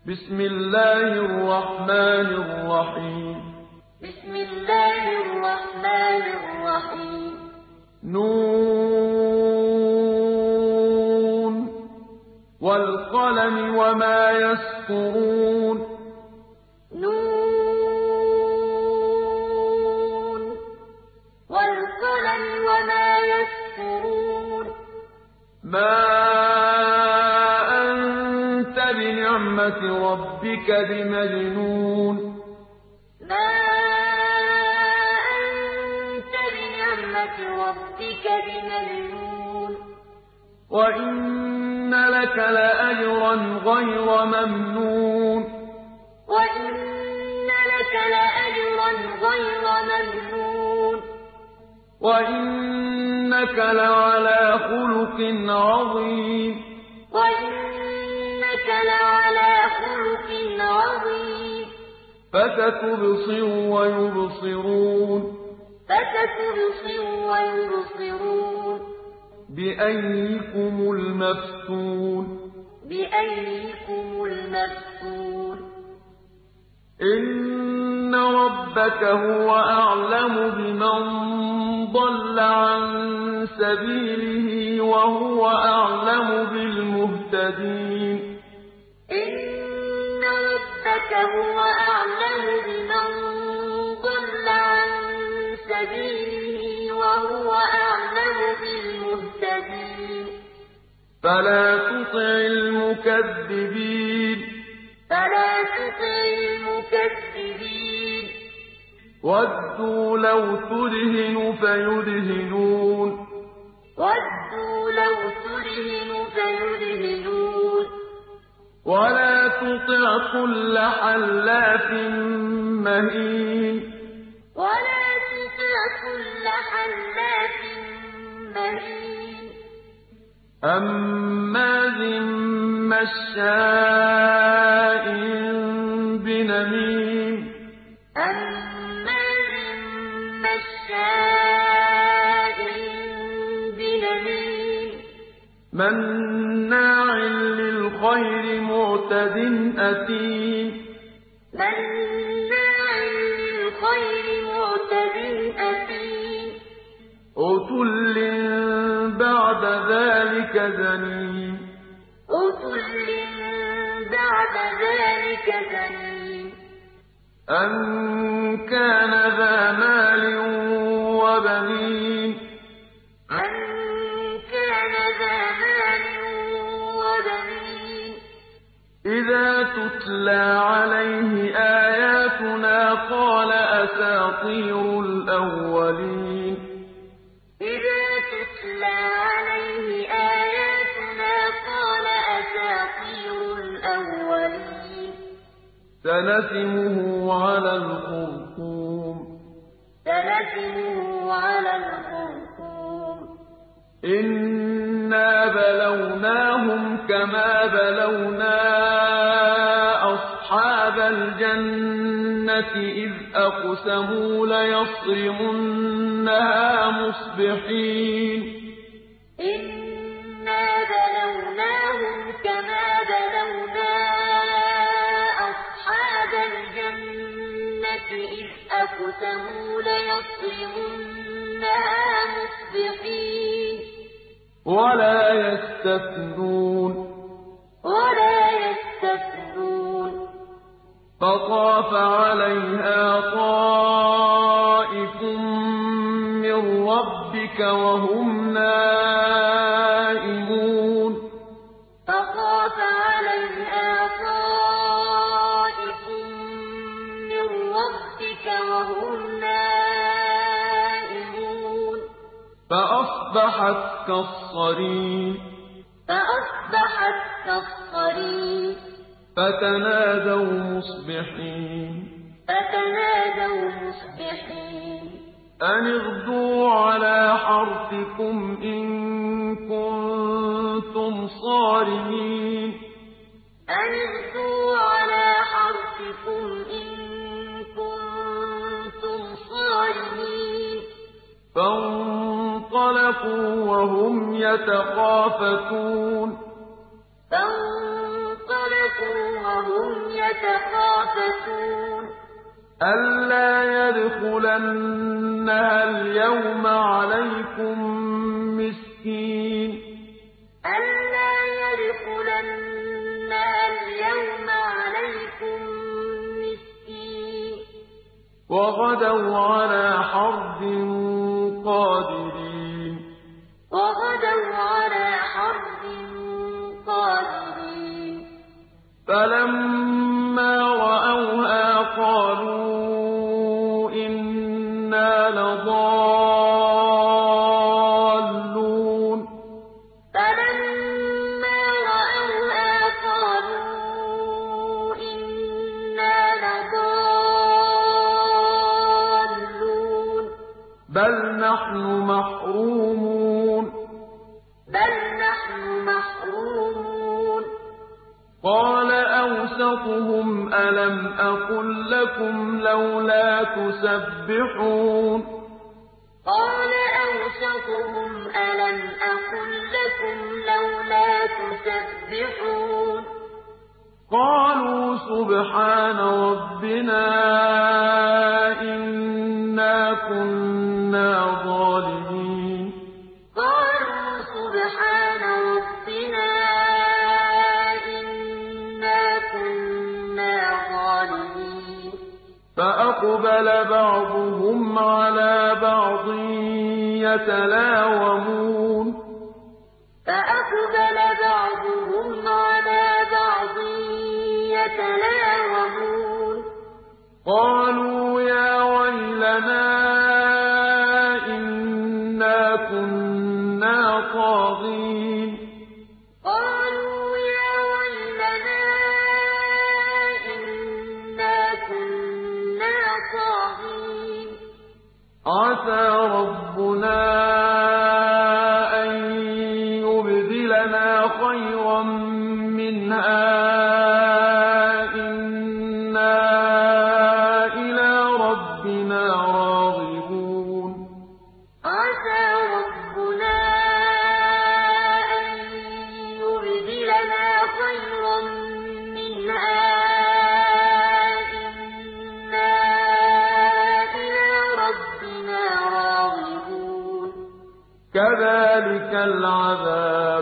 بسم الله الرحمن الرحيم بسم الله الرحمن الرحيم نون والقلم وما يسطرون نون والقلم وما يسطرون ما أنت بنعمة ربك بمجنون ما أنت بنعمة ربك بمجنون وإن لك لأجرا غير ممنون وإن لك لأجرا غير ممنون وإنك لعلى خلق عظيم وإنك لعلى خلق عظيم فستبصر ويبصرون فستبصر ويبصرون بأيكم المفتون بأيكم المفتون إن ربك هو أعلم بمن ضل عن سبيله وهو أعلم بالمهتدين إن ربك هو أعلم بمن ضل عن سبيله وهو أعلم بالمهتدين فلا تطع المكذبين فلا تطع المكذبين ودوا لو تدهن فيدهنون ودوا لو تدهن فيدهنون ولا تطع كل حلاف مهين ولا تطع كل حلاف مهين هماز مشاء بنميم هماز مشاء بنميم مناع للخير معتد أثيم مناع للخير معتد أثيم عتل بعد ذلك زنيم عتل بعد ذلك زنيم أن كان ذا مال وبنين أن كان ذا مال وبنين إذا تتلى عليه آياتنا قال أساطير الأولين إذا تتلى عليه آياتنا قال أساطير الأولين سنسمه على الخرطوم سنسمه على الخرطوم إنا بلوناهم كما بلونا أصحاب الجنة إذ أقسموا ليصرمنها مصبحين إنا بلوناهم كما بلونا أصحاب الجنة إذ أقسموا ليصرمنها مصبحين ولا يستثنون ولا يستثنون فطاف عليها طائف من ربك وهم نائمون فطاف عليها طائف من ربك وهم نائمون فأصبحت كالصريم فأصبحت كالصريم فتنادوا مصبحين فتنادوا مصبحين أن اغدوا على حرثكم إن كنتم صارمين أن اغدوا على حرثكم إن كنتم صارمين فانطلقوا وهم يتخافتون فانطلقوا وهم يَتَخَافَتُونَ أَلَّا يَدْخُلَنَّهَا الْيَوْمَ عَلَيْكُم مِّسْكِينٌ أَلَّا يَدْخُلَنَّهَا الْيَوْمَ عَلَيْكُم مِّسْكِينٌ وَغَدَوْا عَلَىٰ حَرْدٍ قَادِرِينَ وَغَدَوْا عَلَىٰ حَرْدٍ قَادِرِينَ فَلَمَّا رَأَوْهَا قَالُوا إِنَّا لَضَالُّونَ فَلَمَّا رَأَوْهَا قَالُوا إِنَّا لَضَالُّونَ بَلْ نَحْنُ مَحْرُومُونَ بَلْ نَحْنُ مَحْرُومُونَ قَالَ أَوْسَطُهُمْ أَلَمْ أَقُل لَّكُمْ لَوْلَا تُسَبِّحُونَ قَالَ أَوْسَطُهُمْ أَلَمْ أَقُل لَّكُمْ لَوْلَا تُسَبِّحُونَ قَالُوا سُبْحَانَ رَبِّنَا إِنَّا كُنَّا ظَالِمِينَ قَالُوا سُبْحَانَ رَبِّنَا إِنَّا كُنَّا ظَالِمِينَ فَأَقْبَلَ بَعْضُهُمْ عَلَىٰ بَعْضٍ يَتَلَاوَمُونَ فَأَقْبَلَ بَعْضُهُمْ عَلَىٰ بَعْضٍ يَتَلَاوَمُونَ قَالُوا يَا وَيْلَنَا إِنَّا كُنَّا طَاغِينَ قَالُوا يَا وَيْلَنَا إِنَّا كُنَّا طَاغِينَ عَسَىٰ رَبُّنَا أَن يُبْدِلَنَا خَيْرًا مِّنْهَا إِنَّا إِلَىٰ رَبِّنَا رَاغِبُونَ عَسَىٰ رَبُّنَا أَن يُبْدِلَنَا خَيْرًا مِّنْهَا إِنَّا إِلَىٰ رَبِّنَا رَاغِبُونَ كَذَٰلِكَ الْعَذَابُ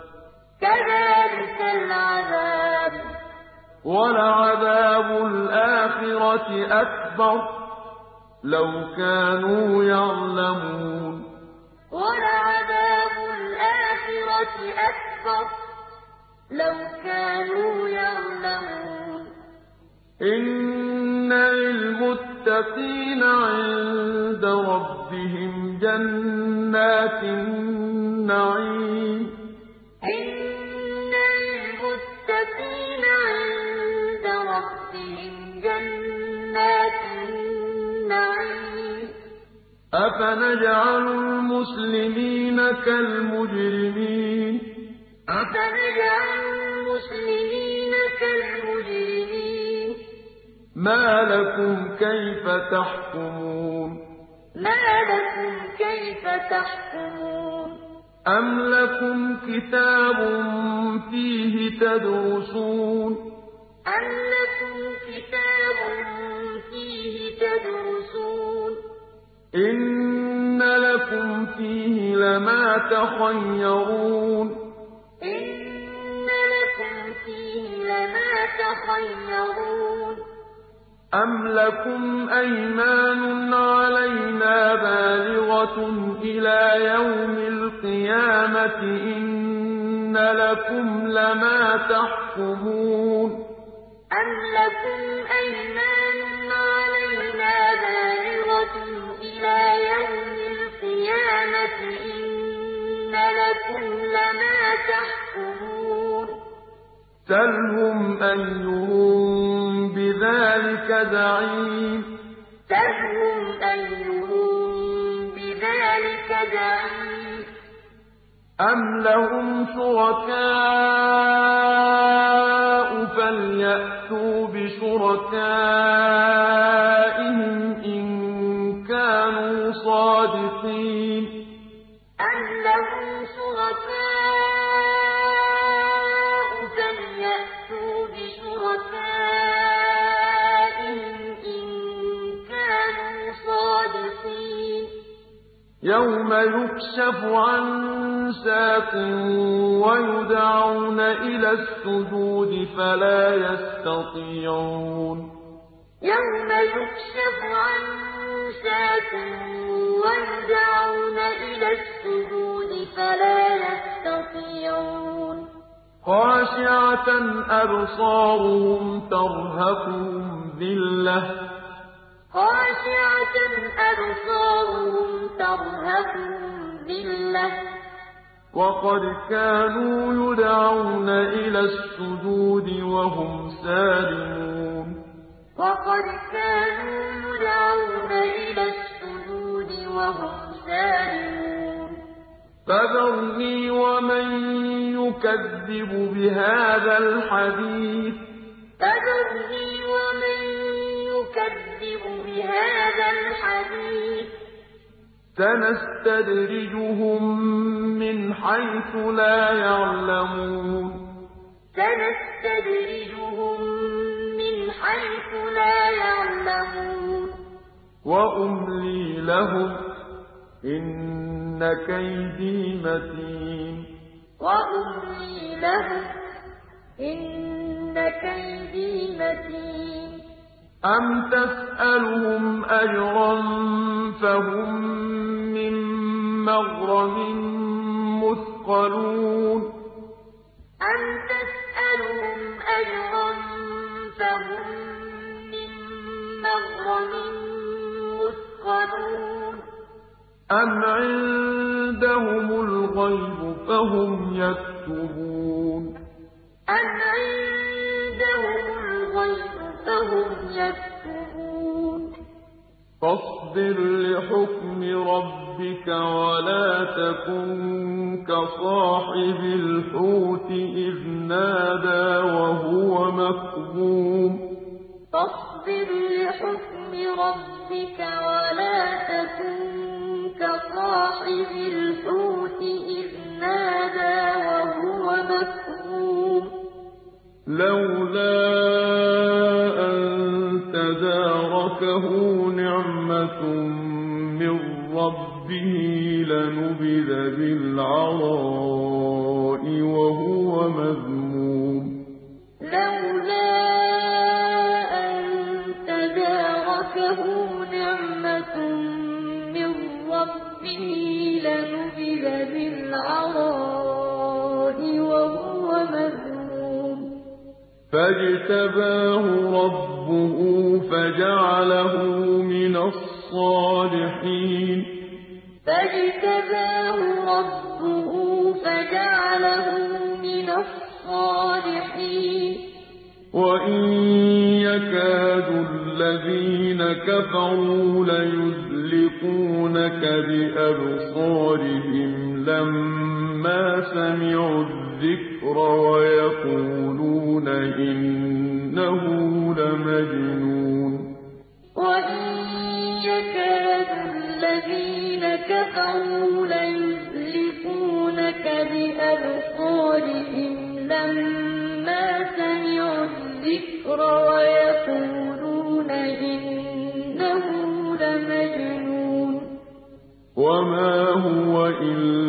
وَلَعَذَابُ الْآخِرَةِ أَكْبَرُ ۚ لَوْ كَانُوا يَعْلَمُونَ وَلَعَذَابُ الْآخِرَةِ أَكْبَرُ ۚ لَوْ كَانُوا يَعْلَمُونَ إِنَّ لِلْمُتَّقِينَ عِندَ رَبِّهِمْ جَنَّاتِ النَّعِيمِ إِنَّ لِلْمُتَّقِينَ عِندَ رَبِّهِمْ جَنَّاتِ النَّعِيمِ أَفَنَجْعَلُ الْمُسْلِمِينَ كَالْمُجْرِمِينَ أَفَنَجْعَلُ الْمُسْلِمِينَ كَالْمُجْرِمِينَ مَا لَكُمْ كَيْفَ تَحْكُمُونَ مَا لَكُمْ كَيْفَ تَحْكُمُونَ أَمْ لَكُمْ كِتَابٌ فِيهِ تَدْرُسُونَ أَمْ لَكُمْ كِتَابٌ فِيهِ تَدْرُسُونَ إِنَّ لَكُمْ فِيهِ لَمَا تَخَيَّرُونَ إِنَّ لَكُمْ فِيهِ لَمَا تَخَيَّرُونَ أَمْ لَكُمْ أَيْمَانٌ عَلَيْنَا بَالِغَةٌ إِلَىٰ يَوْمِ الْقِيَامَةِ إِنَّ لَكُمْ لَمَا تَحْكُمُونَ أَمْ لَكُمْ أَيْمَانٌ عَلَيْنَا بَالِغَةٌ إِلَىٰ يَوْمِ الْقِيَامَةِ إِنَّ لَكُمْ لَمَا تَحْكُمُونَ سَلْهُمْ أَيُّهُم بِذَٰلِكَ زَعِيمٌ سَلْهُمْ أَيُّهُم بِذَٰلِكَ زَعِيمٌ أَمْ لَهُمْ شُرَكَاءُ فَلْيَأْتُوا بِشُرَكَائِهِمْ إِن كَانُوا صَادِقِينَ أَمْ لَهُمْ شُرَكَاءُ فَلْيَأْتُوا بِشُرَكَائِهِمْ يَوْمَ يُكْشَفُ عَن سَاقٍ وَيُدْعَوْنَ إِلَى السُّجُودِ فَلَا يَسْتَطِيعُونَ يَوْمَ يُكْشَفُ عَن سَاقٍ وَيُدْعَوْنَ إِلَى السُّجُودِ فَلَا يَسْتَطِيعُونَ خَاشِعَةً أَبْصَارُهُمْ تَرْهَقُهُمْ ذِلَّةٌ وَقَدْ كَانُوا يُدْعَوْنَ إِلَى السُّجُودِ وَهُمْ سَالِمُونَ وَقَدْ كَانُوا يُدْعَوْنَ إِلَى السُّجُودِ وَهُمْ سَالِمُونَ فَذَرْنِي وَمَن يُكَذِّبُ بِهَٰذَا الْحَدِيثِ سَنَسْتَدْرِجُهُم مِّنْ حَيْثُ لَا يَعْلَمُونَ وَأُمْلِي لَهُمْ ۚ إِنَّ كَيْدِي مَتِينٌ وَأُمْلِي لَهُمْ ۚ إِنَّ كَيْدِي مَتِينٌ أَمْ تَسْأَلُهُمْ أَجْرًا فَهُم مِّن مَّغْرَمٍ مُّثْقَلُونَ أَمْ تَسْأَلُهُمْ أَجْرًا فَهُم مِّن مَّغْرَمٍ مُّثْقَلُونَ أَمْ عِندَهُمُ الْغَيْبُ فَهُمْ يَكْتُبُونَ أَمْ عِندَهُمُ الْغَيْبُ فَهُمْ يَكْتُبُونَ فَاصْبِرْ لِحُكْمِ رَبِّكَ وَلَا تَكُن كَصَاحِبِ الْحُوتِ إِذْ نَادَىٰ وَهُوَ مَكْظُومٌ فَاصْبِرْ لِحُكْمِ رَبِّكَ وَلَا تَكُن كَصَاحِبِ الْحُوتِ إِذْ نَادَىٰ وَهُوَ مَكْظُومٌ لَّوْلَا أَن تَدَارَكَهُ نِعْمَةٌ مِّن رَّبِّهِ لَنُبِذَ بِالْعَرَاءِ وَهُوَ مَذْمُومٌ لَّوْلَا أَن تَدَارَكَهُ نِعْمَةٌ مِّن رَّبِّهِ لَنُبِذَ بِالْعَرَاءِ وَهُوَ مَذْمُومٌ فَاجْتَبَاهُ رَبُّهُ فَجَعَلَهُ مِنَ الصَّالِحِينَ فَاجْتَبَاهُ رَبُّهُ فَجَعَلَهُ مِنَ الصَّالِحِينَ وَإِن يَكَادُ الَّذِينَ كَفَرُوا لَيُزْلِقُونَكَ بِأَبْصَارِهِمْ لَمَّا سَمِعُوا الذِّكْرَ وَيَقُولُونَ إِنَّهُ لَمَجْنُونٌ وَإِن يَكَادُ الَّذِينَ كَفَرُوا لَيُزْلِقُونَكَ بِأَبْصَارِهِمْ لَمَّا سَمِعُوا الذِّكْرَ وَيَقُولُونَ إِنَّهُ لَمَجْنُونٌ وَمَا هُوَ إِلَّا